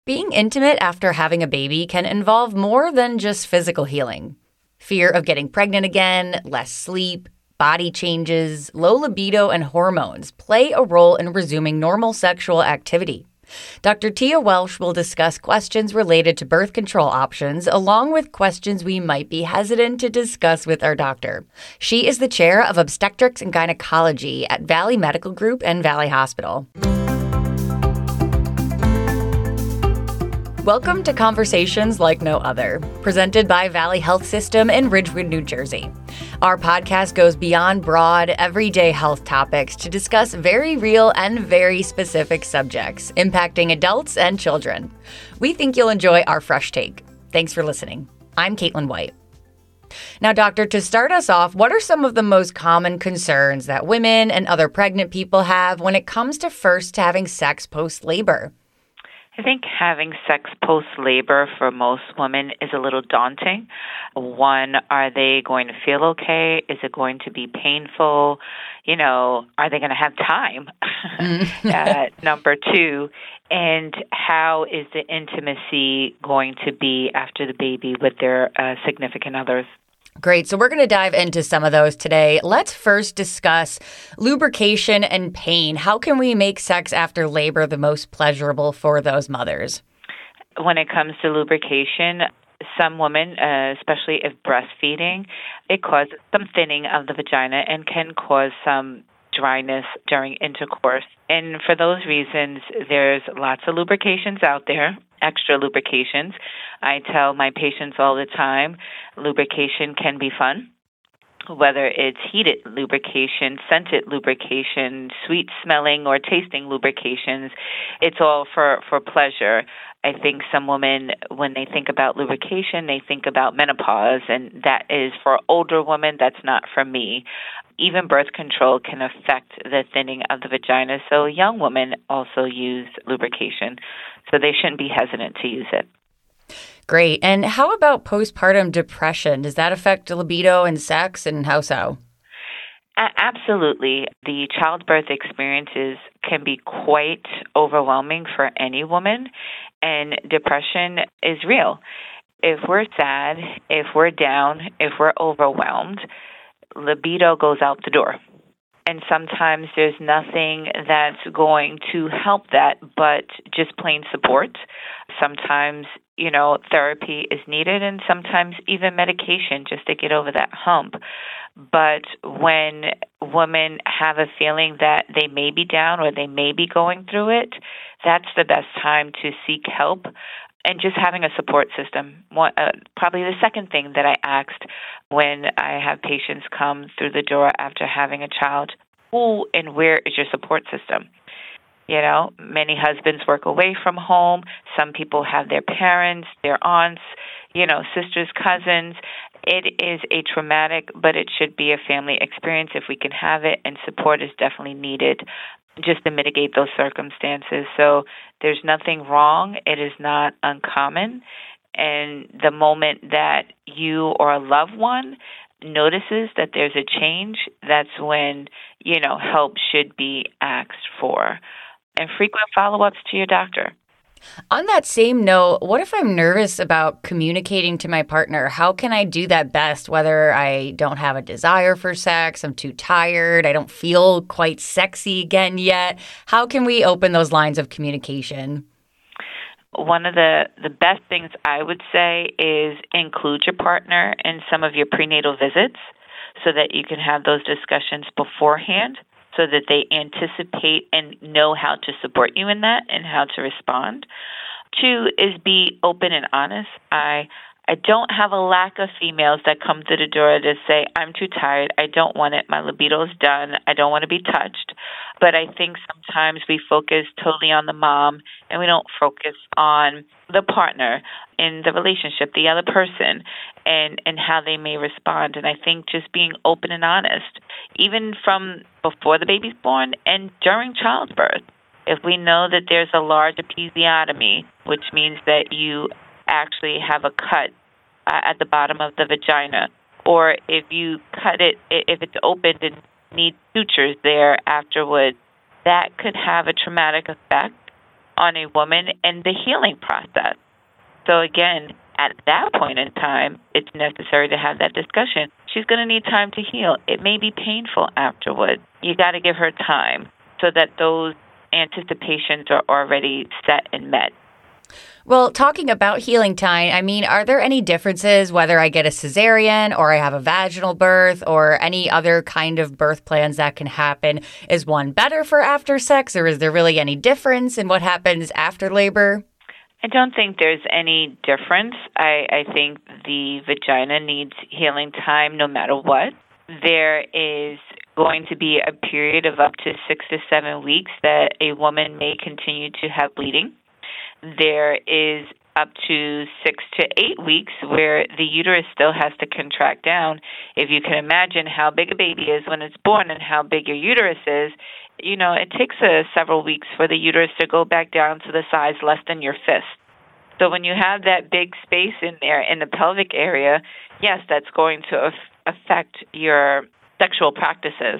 Being intimate after having a baby can involve more than just physical healing. Fear of getting pregnant again, less sleep, body changes, low libido, and hormones play a role in resuming normal sexual activity. Dr. Tia Welsh will discuss questions related to birth control options, along with questions we might be hesitant to discuss with our doctor. She is the chair of obstetrics and gynecology at Valley Medical Group and Valley Hospital. Welcome to Conversations Like No Other, presented by Valley Health System in Ridgewood, New Jersey. Our podcast goes beyond broad, everyday health topics to discuss very real and very specific subjects impacting adults and children. We think you'll enjoy our fresh take. Thanks for listening. I'm Caitlin White. Now, doctor, to start us off, what are some of the most common concerns that women and other pregnant people have when it comes to first having sex post-labor? I think having sex post-labor for most women is a little daunting. One, are they going to feel okay? Is it going to be painful? Are they going to have time? Number two, and how is the intimacy going to be after the baby with their significant others? Great. So we're going to dive into some of those today. Let's first discuss lubrication and pain. How can we make sex after labor the most pleasurable for those mothers? When it comes to lubrication, some women, especially if breastfeeding, it causes some thinning of the vagina and can cause some dryness during intercourse. And for those reasons, there's lots of lubrications out there, extra lubrications. I tell my patients all the time, lubrication can be fun, whether it's heated lubrication, scented lubrication, sweet smelling or tasting lubrications. It's all for pleasure. I think some women, when they think about lubrication, they think about menopause, and that is for older women. That's not for me. Even birth control can affect the thinning of the vagina, so young women also use lubrication, so they shouldn't be hesitant to use it. Great. And how about postpartum depression? Does that affect libido and sex, and how so? Absolutely. The childbirth experiences can be quite overwhelming for any woman, and depression is real. If we're sad, if we're down, if we're overwhelmed, libido goes out the door. And sometimes there's nothing that's going to help that but just plain support. Sometimes, therapy is needed, and sometimes even medication just to get over that hump. But when women have a feeling that they may be down or they may be going through it, that's the best time to seek help. And just having a support system. Probably the second thing that I asked when I have patients come through the door after having a child, who and where is your support system? Many husbands work away from home. Some people have their parents, their aunts, sisters, cousins. It is a traumatic, but it should be a family experience if we can have it, and support is definitely needed just to mitigate those circumstances. So there's nothing wrong. It is not uncommon. And the moment that you or a loved one notices that there's a change, that's when, help should be asked for. And frequent follow-ups to your doctor. On that same note, what if I'm nervous about communicating to my partner? How can I do that best, whether I don't have a desire for sex, I'm too tired, I don't feel quite sexy again yet? How can we open those lines of communication? One of the best things I would say is include your partner in some of your prenatal visits so that you can have those discussions beforehand, so that they anticipate and know how to support you in that and how to respond. Two is be open and honest. I don't have a lack of females that come to the door to say, I'm too tired, I don't want it, my libido's done, I don't want to be touched. But I think sometimes we focus totally on the mom and we don't focus on the partner in the relationship, the other person, and how they may respond. And I think just being open and honest, even from before the baby's born and during childbirth. If we know that there's a large episiotomy, which means that you actually have a cut at the bottom of the vagina, or if you cut it, if it's opened and need sutures there afterwards, that could have a traumatic effect on a woman and the healing process. So again, at that point in time, it's necessary to have that discussion. She's going to need time to heal. It may be painful afterwards. You got to give her time so that those anticipations are already set and met. Well, talking about healing time, I mean, are there any differences whether I get a cesarean or I have a vaginal birth or any other kind of birth plans that can happen? Is one better for after sex, or is there really any difference in what happens after labor? I don't think there's any difference. I think the vagina needs healing time no matter what. There is going to be a period of up to 6 to 7 weeks that a woman may continue to have bleeding. There is up to 6 to 8 weeks where the uterus still has to contract down. If you can imagine how big a baby is when it's born and how big your uterus is, it takes several weeks for the uterus to go back down to the size less than your fist. So when you have that big space in there in the pelvic area, yes, that's going to affect your sexual practices.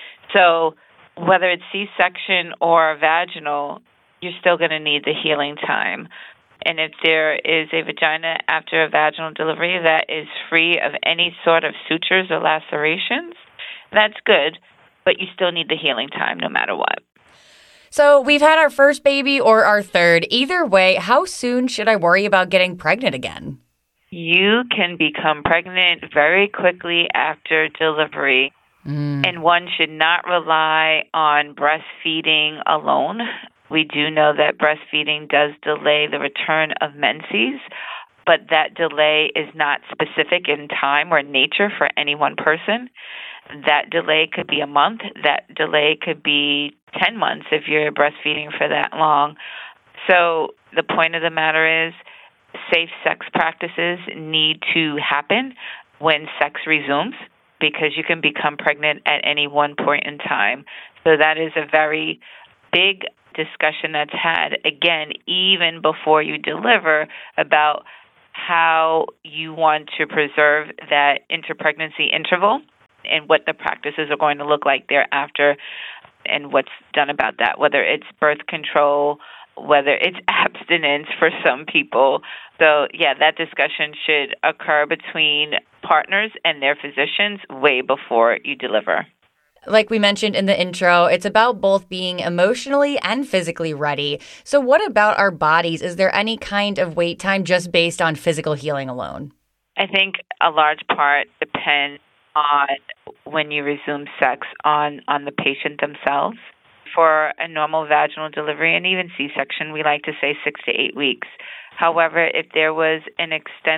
So whether it's C-section or vaginal, you're still going to need the healing time. And if there is a vagina after a vaginal delivery that is free of any sort of sutures or lacerations, that's good, but you still need the healing time no matter what. So we've had our first baby or our third. Either way, how soon should I worry about getting pregnant again? You can become pregnant very quickly after delivery, and one should not rely on breastfeeding alone. We do know that breastfeeding does delay the return of menses, but that delay is not specific in time or nature for any one person. That delay could be a month. That delay could be 10 months if you're breastfeeding for that long. So the point of the matter is safe sex practices need to happen when sex resumes, because you can become pregnant at any one point in time. So that is a very big discussion that's had, again, even before you deliver, about how you want to preserve that interpregnancy interval and what the practices are going to look like thereafter and what's done about that, whether it's birth control, whether it's abstinence for some people. So, yeah, that discussion should occur between partners and their physicians way before you deliver. Like we mentioned in the intro, it's about both being emotionally and physically ready. So what about our bodies? Is there any kind of wait time just based on physical healing alone? I think a large part depends on when you resume sex on the patient themselves. For a normal vaginal delivery and even C-section, we like to say 6 to 8 weeks. However, if there was any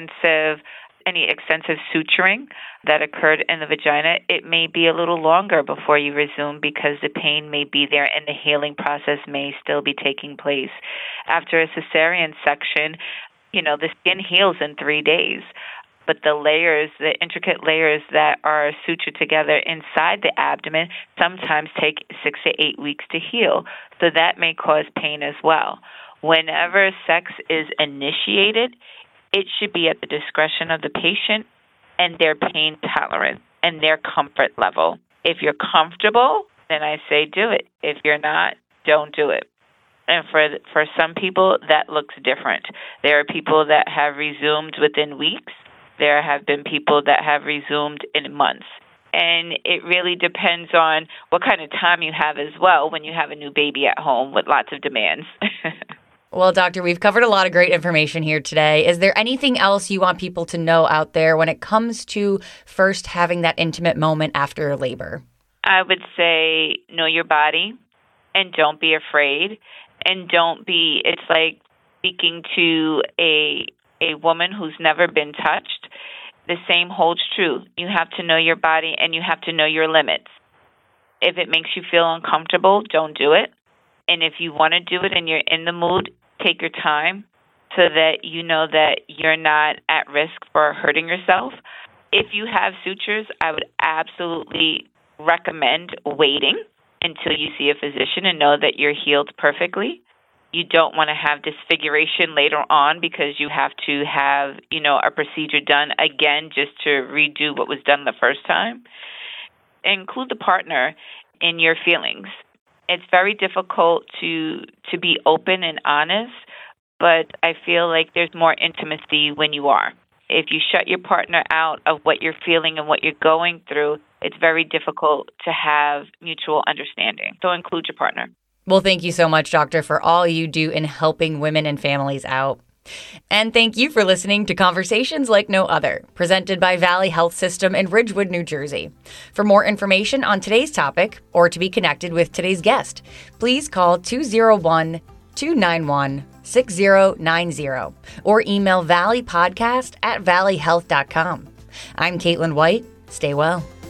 extensive suturing that occurred in the vagina, it may be a little longer before you resume because the pain may be there and the healing process may still be taking place. After a cesarean section, the skin heals in 3 days. But the intricate layers that are sutured together inside the abdomen sometimes take 6 to 8 weeks to heal. So that may cause pain as well. Whenever sex is initiated, it should be at the discretion of the patient and their pain tolerance and their comfort level. If you're comfortable, then I say do it. If you're not, don't do it. And for some people, that looks different. There are people that have resumed within weeks. There have been people that have resumed in months. And it really depends on what kind of time you have as well when you have a new baby at home with lots of demands. Well, doctor, we've covered a lot of great information here today. Is there anything else you want people to know out there when it comes to first having that intimate moment after labor? I would say know your body and don't be afraid. And it's like speaking to a woman who's never been touched. The same holds true. You have to know your body and you have to know your limits. If it makes you feel uncomfortable, don't do it. And if you want to do it and you're in the mood, take your time so that you know that you're not at risk for hurting yourself. If you have sutures, I would absolutely recommend waiting until you see a physician and know that you're healed perfectly. You don't want to have disfiguration later on because you have to have, a procedure done again just to redo what was done the first time. Include the partner in your feelings It's very difficult to be open and honest, but I feel like there's more intimacy when you are. If you shut your partner out of what you're feeling and what you're going through, it's very difficult to have mutual understanding. So include your partner. Well, thank you so much, Doctor, for all you do in helping women and families out. And thank you for listening to Conversations Like No Other, presented by Valley Health System in Ridgewood, New Jersey. For more information on today's topic or to be connected with today's guest, please call 201-291-6090 or email valleypodcast@valleyhealth.com. I'm Caitlin White. Stay well.